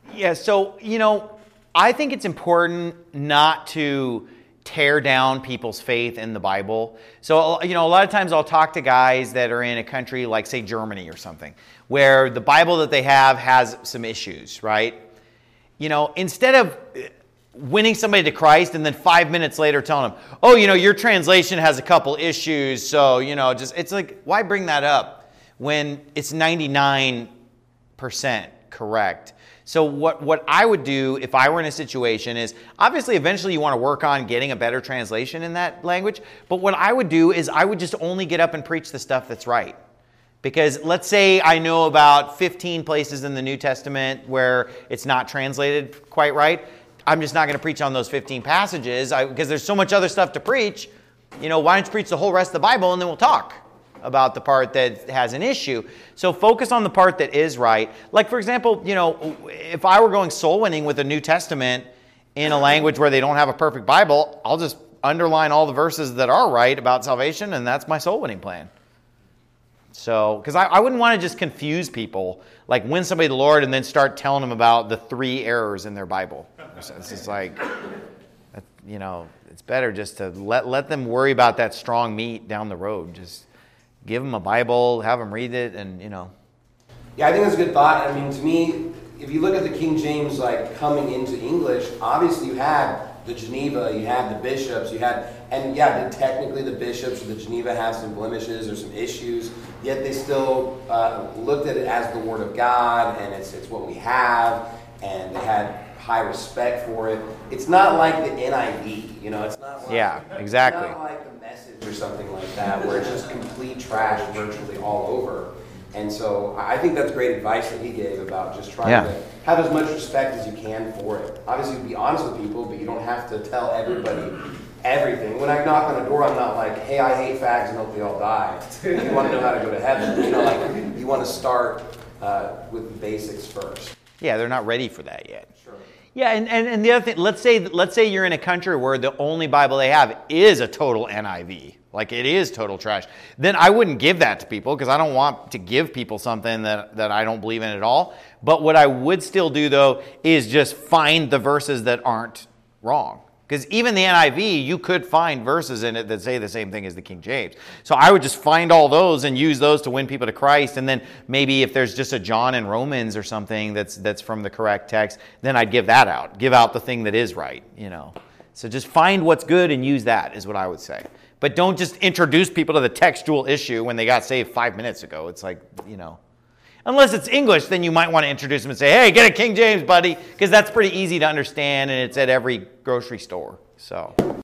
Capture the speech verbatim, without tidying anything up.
Yeah, so, you know, I think it's important not to tear down people's faith in the Bible. So, you know, a lot of times I'll talk to guys that are in a country like, say, Germany or something, where the Bible that they have has some issues, right? You know, instead of winning somebody to Christ and then five minutes later telling them, oh, you know, your translation has a couple issues, so, you know, just, it's like, why bring that up when it's ninety-nine percent correct? So what, what I would do if I were in a situation is, obviously eventually you want to work on getting a better translation in that language, but what I would do is I would just only get up and preach the stuff that's right. Because let's say I know about fifteen places in the New Testament where it's not translated quite right. I'm just not going to preach on those fifteen passages I, because there's so much other stuff to preach. You know, why don't you preach the whole rest of the Bible and then we'll talk about the part that has an issue. So focus on the part that is right. Like, for example, you know, if I were going soul winning with a New Testament in a language where they don't have a perfect Bible, I'll just underline all the verses that are right about salvation, and that's my soul winning plan. So, because I, I wouldn't want to just confuse people, like win somebody to the Lord and then start telling them about the three errors in their Bible. It's just like, you know, it's better just to let, let them worry about that strong meat down the road. Just give them a Bible, have them read it, and, you know. Yeah, I think that's a good thought. I mean, to me, if you look at the King James, like, coming into English, obviously you had the Geneva, you had the bishops, you had, and yeah, the, technically the bishops of the Geneva have some blemishes or some issues, yet they still uh, looked at it as the Word of God, and it's it's what we have, and they had high respect for it. It's not like the N I V, you know, it's not like, yeah, exactly. It's not like the Message or something like that, where it's just complete trash virtually all over. And so I think that's great advice that he gave about just trying yeah. to have as much respect as you can for it. Obviously, be honest with people, but you don't have to tell everybody everything. When I knock on a door, I'm not like, hey, I hate fags and hope they all die. You want to know how to go to heaven. You know, like, you want to start uh, with the basics first. Yeah, they're not ready for that yet. Sure. Yeah, and, and, and the other thing, let's say let's say you're in a country where the only Bible they have is a total N I V. Like, it is total trash. Then I wouldn't give that to people because I don't want to give people something that, that I don't believe in at all. But what I would still do, though, is just find the verses that aren't wrong. Because even the N I V, you could find verses in it that say the same thing as the King James. So I would just find all those and use those to win people to Christ. And then maybe if there's just a John and Romans or something that's that's from the correct text, then I'd give that out. Give out the thing that is right, you know. So just find what's good and use that is what I would say. But don't just introduce people to the textual issue when they got saved five minutes ago. It's like, you know. Unless it's English, then you might want to introduce them and say, hey, get a King James, buddy, because that's pretty easy to understand, and it's at every grocery store. So.